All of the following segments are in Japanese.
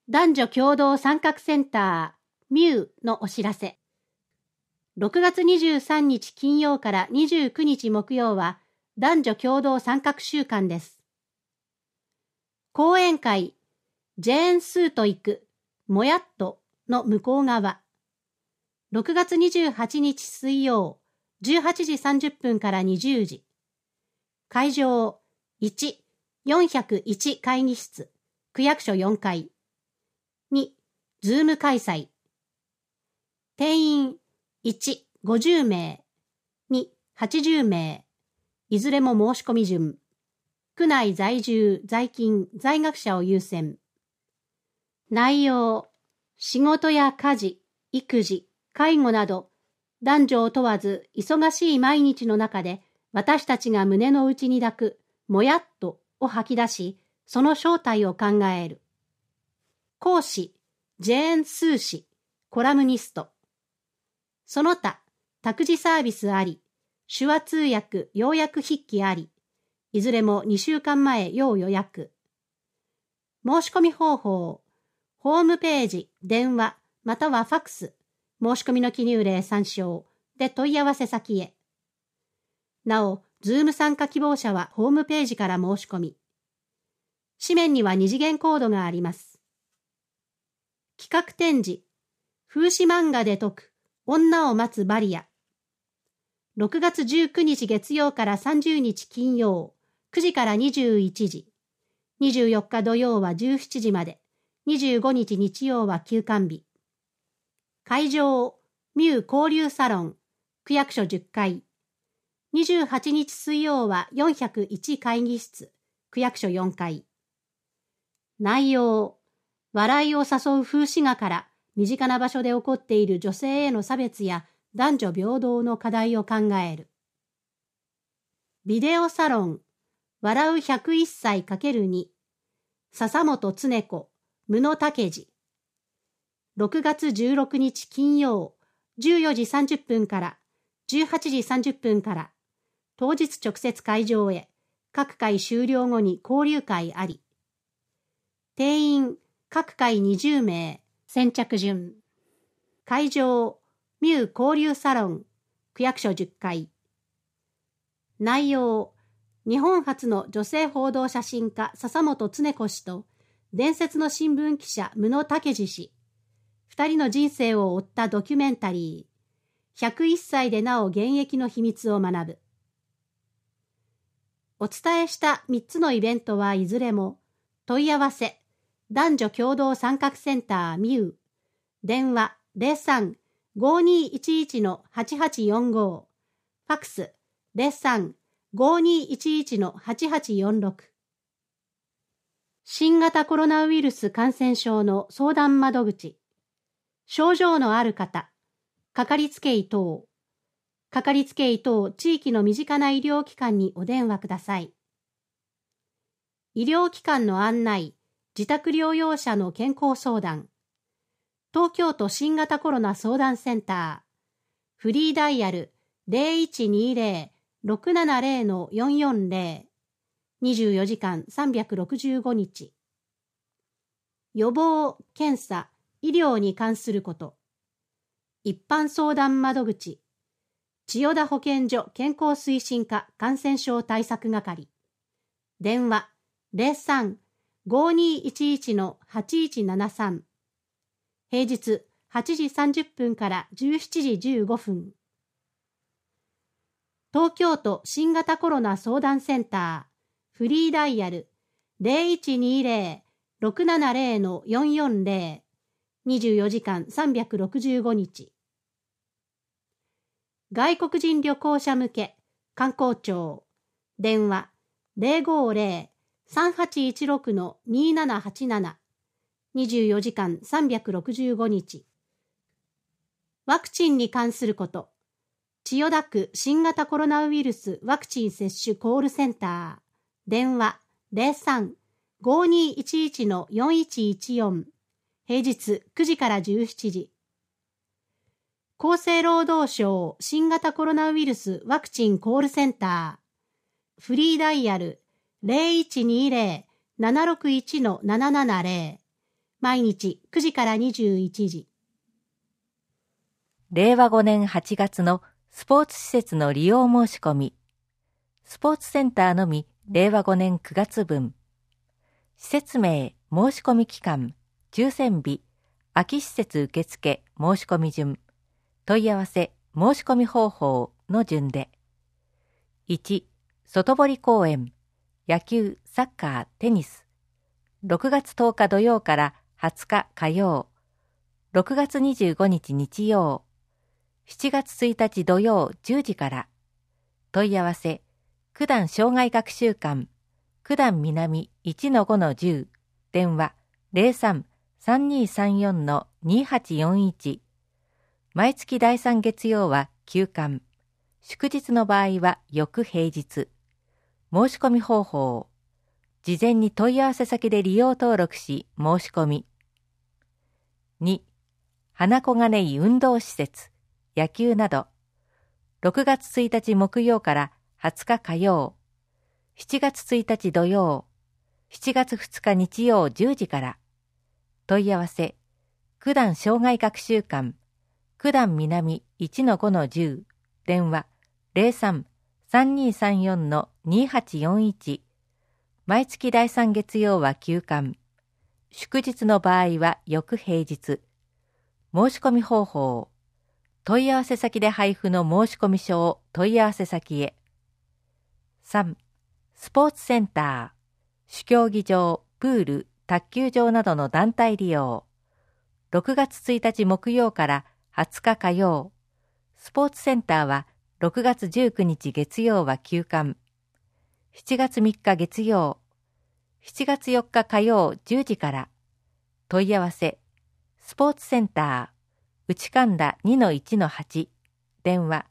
男女共同参画センターミューのお知らせ。6月23日金曜から29日木曜は男女共同参画週間です。講演会ジェーンスーと行くもやっとの向こう側。6月28日水曜18時30分から20時。会場1-401会議室区役所4階。2、ズーム開催。定員1、50名。2、80名。いずれも申し込み順。区内在住、在勤、在学者を優先。内容、仕事や家事、育児、介護など、男女を問わず忙しい毎日の中で私たちが胸の内に抱くもやっとを吐き出し、その正体を考える。講師、ジェーン・スー氏、コラムニスト。その他、託児サービスあり、手話通訳、要約筆記あり、いずれも2週間前要予約。申し込み方法、ホームページ、電話、またはファックス、申し込みの記入例参照で問い合わせ先へ。なお、ズーム参加希望者はホームページから申し込み。紙面には2次元コードがあります。企画展示、風刺漫画で解く女を待つバリア。6月19日月曜から30日金曜、9時から21時。24日土曜は17時まで。25日日曜は休館日。会場、ミュー交流サロン、区役所10階。28日水曜は401会議室、区役所4階。内容、笑いを誘う風刺画から身近な場所で起こっている女性への差別や男女平等の課題を考える。ビデオサロン、笑う101歳 ×2、笹本恒子、武野武二。6月16日金曜、14時30分から18時30分から、当日直接会場へ、各回終了後に交流会あり。定員、各回20名、先着順。会場、ミュー交流サロン、区役所10階。内容、日本初の女性報道写真家笹本恒子氏と、伝説の新聞記者武野武二氏、二人の人生を追ったドキュメンタリー、101歳でなお現役の秘密を学ぶ。お伝えした3つのイベントはいずれも、問い合わせ、男女共同参画センターミュー、電話03-5211-8845、ファックス03-5211-8846。新型コロナウイルス感染症の相談窓口、症状のある方、かかりつけ医等、かかりつけ医等地域の身近な医療機関にお電話ください。医療機関の案内、自宅療養者の健康相談、東京都新型コロナ相談センター、フリーダイヤル 0120-670-440、24時間365日。予防、検査、医療に関すること。一般相談窓口。千代田保健所健康推進課感染症対策係。電話03-5211-8173。平日8時30分から17時15分。東京都新型コロナ相談センター、フリーダイヤル 0120-670-440、24時間365日。外国人旅行者向け観光庁、電話050-3816-2787、24時間365日。ワクチンに関すること。千代田区新型コロナウイルスワクチン接種コールセンター。電話03-5211-4114。平日9時から17時。厚生労働省新型コロナウイルスワクチンコールセンター。フリーダイヤル 0120-761-770。 毎日9時から21時。 令和5年8月のスポーツ施設の利用申し込み。スポーツセンターのみ令和5年9月分。施設名、申し込み期間、抽選日、空き施設受付申し込み順、問い合わせ申し込み方法の順で。1、外堀公園、野球、サッカー、テニス。6月10日土曜から20日火曜。6月25日日曜。7月1日土曜10時から。問い合わせ、九段障害学習館、九段南 1-5-10、電話 03-3234-2841。毎月第3月曜は休館。祝日の場合は翌平日。申し込み方法。事前に問い合わせ先で利用登録し申し込み。2、花小金井運動施設、野球など。6月1日木曜から20日火曜。7月1日土曜。7月2日日曜10時から。問い合わせ、九段障害学習館、九段南 1-5-10、電話03-3234-2841。毎月第3月曜は休館。祝日の場合は翌平日。申し込み方法。問い合わせ先で配布の申し込み書を問い合わせ先へ。3、スポーツセンター、主競技場、プール、卓球場などの団体利用。6月1日木曜から20日火曜。スポーツセンターは6月19日月曜は休館。7月3日月曜。7月4日火曜10時から。問い合わせ、スポーツセンター、内神田 2-1-8、電話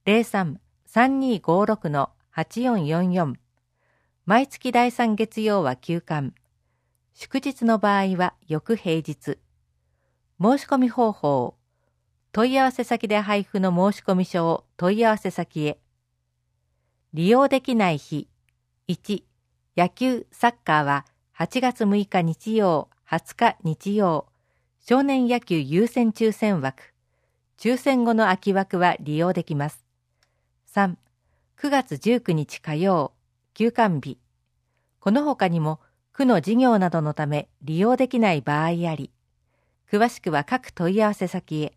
03-3256-8444。毎月第3月曜は休館。祝日の場合は翌平日。申し込み方法。問い合わせ先で配布の申し込み書を問い合わせ先へ。利用できない日。1、野球・サッカーは8月6日日曜、20日日曜。少年野球優先抽選枠。抽選後の空き枠は利用できます。3、9月19日火曜、休館日。この他にも区の事業などのため利用できない場合あり。詳しくは各問い合わせ先へ。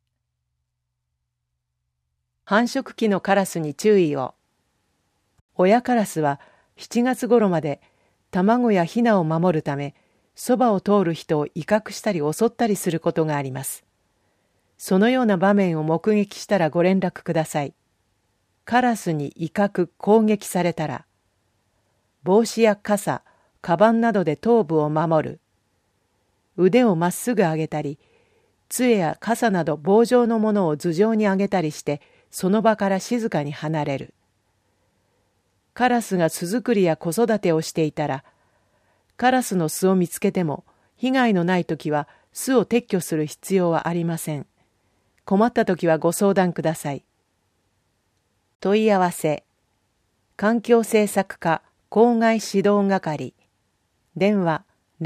繁殖期のカラスに注意を。親カラスは7月頃まで卵やヒナを守るため、そばを通る人を威嚇したり襲ったりすることがあります。そのような場面を目撃したらご連絡ください。カラスに威嚇・攻撃されたら、帽子や傘、カバンなどで頭部を守る。腕をまっすぐ上げたり、杖や傘など棒状のものを頭上に上げたりして、その場から静かに離れる。カラスが巣作りや子育てをしていたら、カラスの巣を見つけても、被害のないときは巣を撤去する必要はありません。困ったときはご相談ください。問い合わせ、環境政策課公害指導係、電話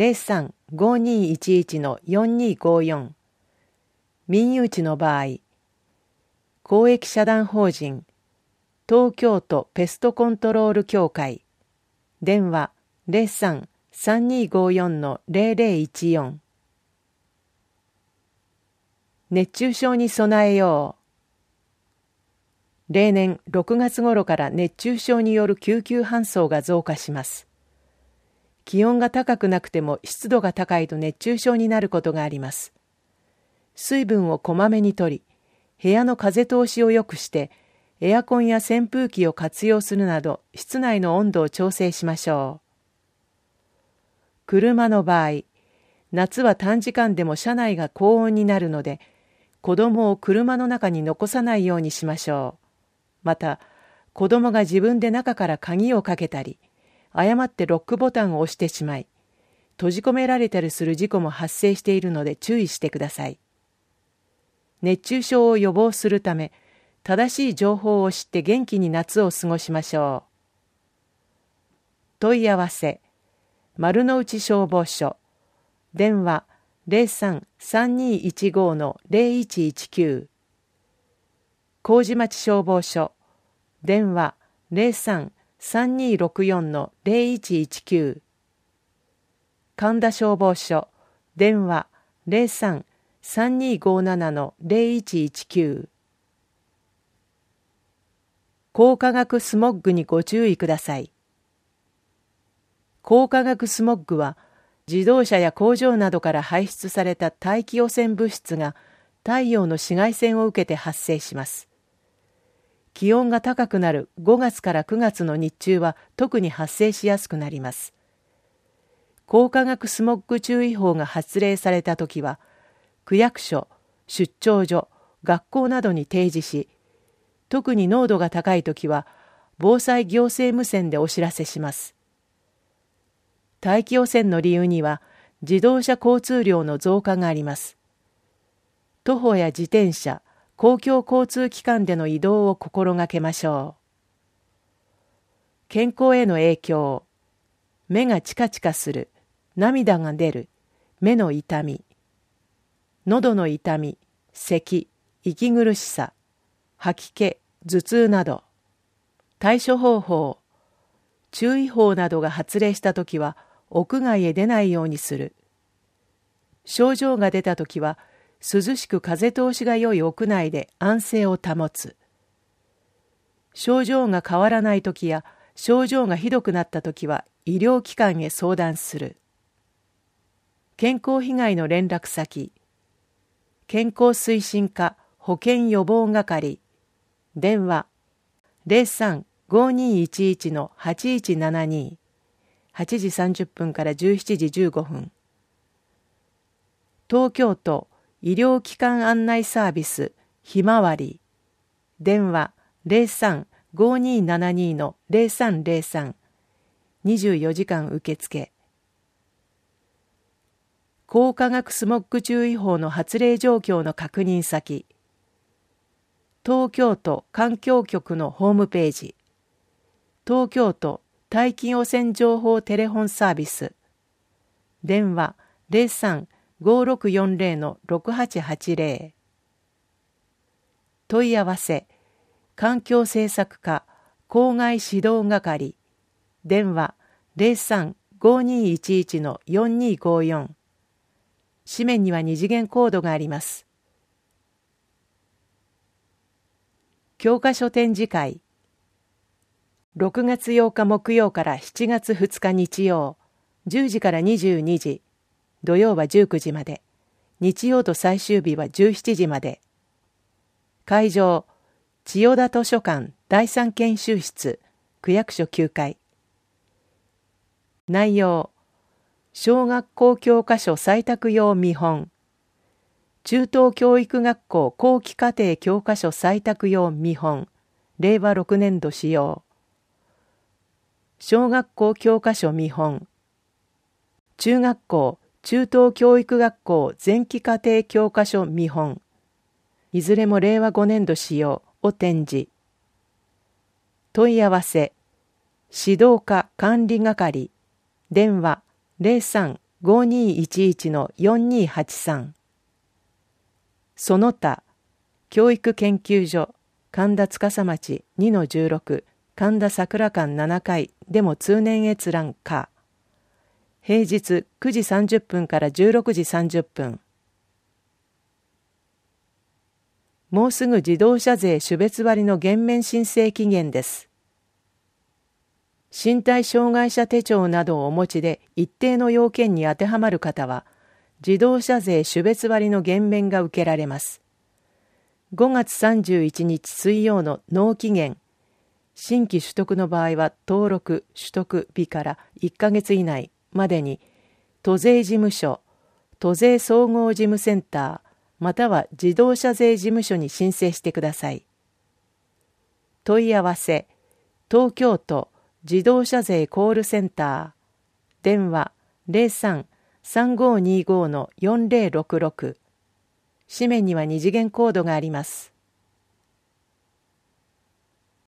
03-5211-4254。民有地の場合、公益社団法人東京都ペストコントロール協会、電話03-3254-0014。熱中症に備えよう。例年6月頃から熱中症による救急搬送が増加します。気温が高くなくても湿度が高いと熱中症になることがあります。水分をこまめにとり、部屋の風通しを良くして、エアコンや扇風機を活用するなど、室内の温度を調整しましょう。車の場合、夏は短時間でも車内が高温になるので、子供を車の中に残さないようにしましょう。また、子供が自分で中から鍵をかけたり、誤ってロックボタンを押してしまい、閉じ込められたりする事故も発生しているので注意してください。熱中症を予防するため、正しい情報を知って元気に夏を過ごしましょう。問い合わせ、丸の内消防署、 電話 03-3215-0119 麹町消防署電話 03-3264-0119 神田消防署電話 03-3257-0119 光化学スモッグにご注意ください。光化学スモッグは自動車や工場などから排出された大気汚染物質が太陽の紫外線を受けて発生します。気温が高くなる5月から9月の日中は特に発生しやすくなります。光化学スモッグ注意報が発令されたときは、区役所、出張所、学校などに提示し、特に濃度が高いときは、防災行政無線でお知らせします。大気汚染の理由には、自動車交通量の増加があります。徒歩や自転車、公共交通機関での移動を心がけましょう。健康への影響。目がチカチカする、涙が出る、目の痛み、喉の痛み、咳、息苦しさ、吐き気、頭痛など。対処方法。注意報などが発令したときは、屋外へ出ないようにする。症状が出たときは、涼しく風通しが良い屋内で安静を保つ。症状が変わらないときや、症状がひどくなったときは、医療機関へ相談する。健康被害の連絡先。健康推進課保健予防係。電話 03-5211-8172 8時30分から17時15分。東京都医療機関案内サービスひまわり。電話 03-5272-0303 24時間受付。光化学スモッグ注意報の発令状況の確認先。東京都環境局のホームページ。東京都大気汚染情報テレホンサービス。電話 03-5640-6880。問い合わせ。環境政策課公害指導係。電話 03-5211-4254。紙面には二次元コードがあります。教科書展示会。6月8日木曜から7月2日日曜、10時から22時、土曜は19時まで、日曜と最終日は17時まで。会場、千代田図書館第三研修室、区役所9階。内容、小学校教科書採択用見本。中等教育学校後期課程教科書採択用見本。令和6年度使用。小学校教科書見本。中学校中等教育学校前期課程教科書見本。いずれも令和5年度使用を展示。問い合わせ。指導課管理係。電話03-5211-4283。その他、教育研究所、神田司町 2-16、神田桜館7階でも通年閲覧可。平日9時30分から16時30分。もうすぐ自動車税種別割の減免申請期限です。身体障害者手帳などをお持ちで一定の要件に当てはまる方は、自動車税種別割の減免が受けられます。5月31日水曜の納期限、新規取得の場合は登録・取得日から1ヶ月以内までに、都税事務所、都税総合事務センター、または自動車税事務所に申請してください。問い合わせ、東京都自動車税コールセンター、電話03-3525-4066。紙面には二次元コードがあります。